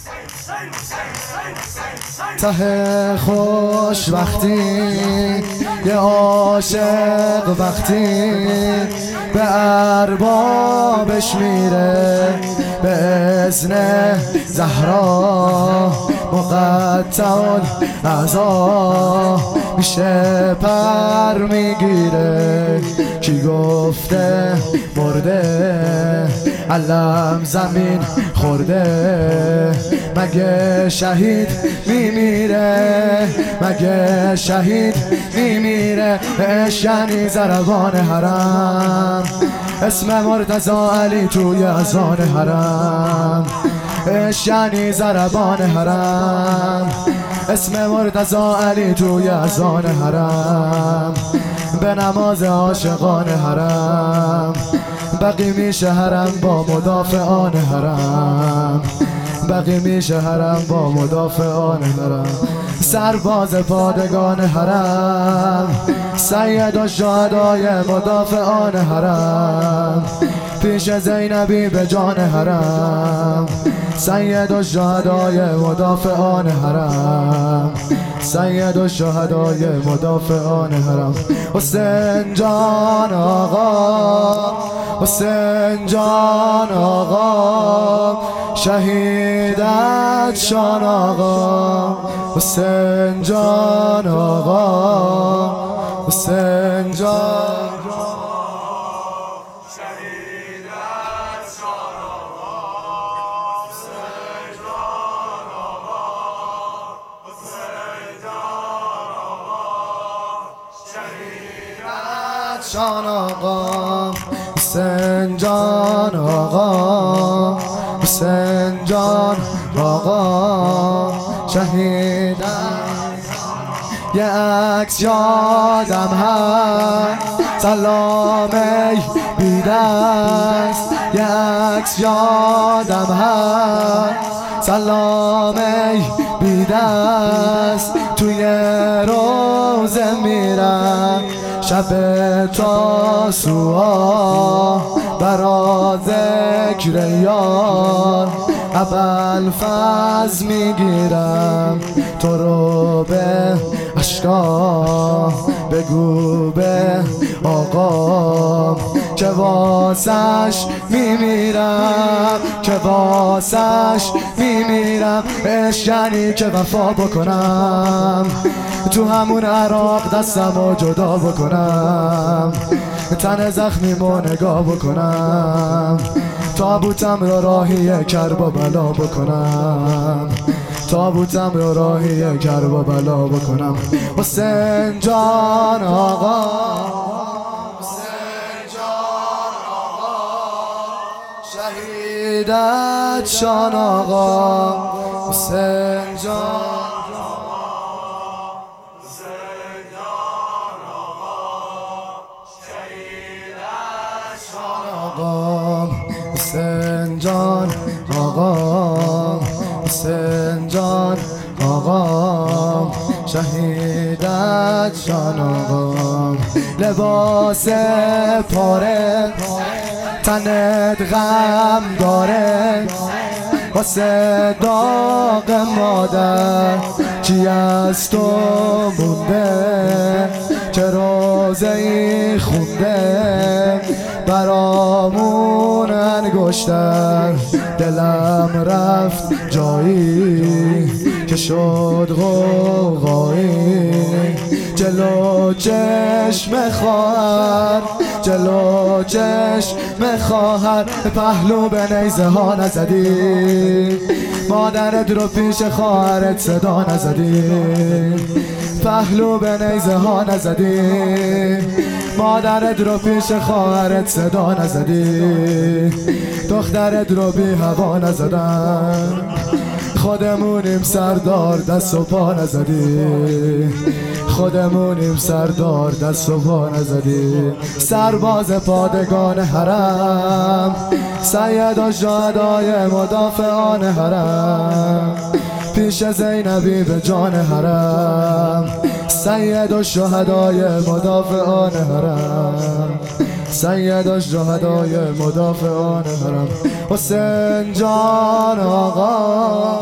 ته خوش وقتی یه عاشق وقتی به اربابش میره به اذن زهرا مقطع الاعضا میشه پر میگیره. کی گفته مرده علم زمین خورده؟ مگه شهید میمیره؟ مگه شهید میمیره؟ یعنی ضربان حرم اسم مرتضی علی توی اذان حرم. یعنی ضربان حرم اسم مرتضی علی توی اذان حرم. به نماز عاشقان حرم بقی میشه حرم با مدافعان حرم. بقی میشه حرم با مدافعان حرم. سرباز پادگان حرم سید و شهدای مدافعان حرم. پیش زینبی به جان حرم سید و شهدای مدافعان حرم. سید و شهدای مدافعان حرم. حسین جان آقا، حسین جان آقا، شهیدت شان آقا. حسین جان آقا، حسین جان شان آقا. حسین جان آقا، حسین جان آقا، شهید. یه عکس یادم هست سلامه بیدست. یه عکس یادم هست سلامه بیدست. توی روزه میرم شب تاسوعا برا ذکر یار ابوالفضل میگیرم تو رو به اشکا. بگو به آقا که واسش میمیرم، که واسش میمیرم. یعنی که وفا بکنم تو همون عراق دستمو جدا بکنم. تن زخمیمو نگاه بکنم تابوتم رو راهی کرب و بلا بکنم. تابوتم رو راهی کرب و بلا بکنم. حسین جان آقا، حسین جان آقا، شهیدت شان آقا. حسین جان حسین جان آقا، حسین جان آقا، شهیدت شان آقا. لباس پاره تنت غم داره واسه داغ مادر. چی از تو مونده چه روزه ای خونده برامون انگشتر. دلم رفت جایی که شد غوغایی. جلو چشم خواهر، جلو چشم خواهر پهلو به نیزه ها نزدی. مادرت رو پیش خواهرت صدا نزدی. پهلو به نیزه ها نزدی. مادرت رو پیش خواهرت صدا نزدی. دخترت رو بی هوا نزدن. خودمونیم سردار دست و پا نزدی. خودمونیم سردار دست و پا نزدی. سرباز پادگان حرم سید و شهدای مدافعان حرم. پیش زینبی به جان حرم سید و شهدای مدافعان حرم. سید و شهدای مدافعان حرم. حسین جان آقا،